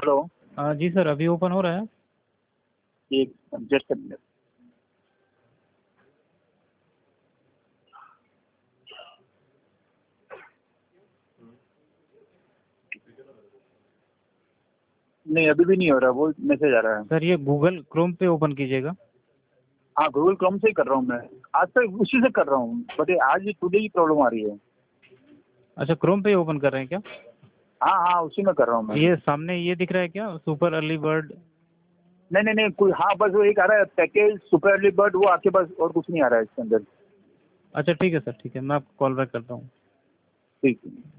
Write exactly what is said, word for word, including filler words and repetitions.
Hello. हाँ जी sir, अभी open हो रहा है। एक जस्ट मिनट। नहीं अभी भी नहीं हो रहा, वो मैसेज आ रहा है। सर ये गूगल क्रोम पे ओपन कीजिएगा। हाँ गूगल क्रोम से ही कर रहा हूँ मैं, आज तक उसी से कर रहा हूँ, बट आज टुडे ही प्रॉब्लम आ रही है। अच्छा, क्रोम पे ही ओपन कर रहे हैं क्या? हाँ हाँ उसी में कर रहा हूँ मैं। ये सामने ये दिख रहा है क्या, सुपर अर्ली बर्ड? नहीं नहीं नहीं कोई, हाँ बस वो एक आ रहा है पैकेज सुपर अर्ली बर्ड, वो आपके पास और कुछ नहीं आ रहा है इसके अंदर। अच्छा ठीक है सर, ठीक है, मैं आपको कॉल बैक करता हूँ। ठीक है।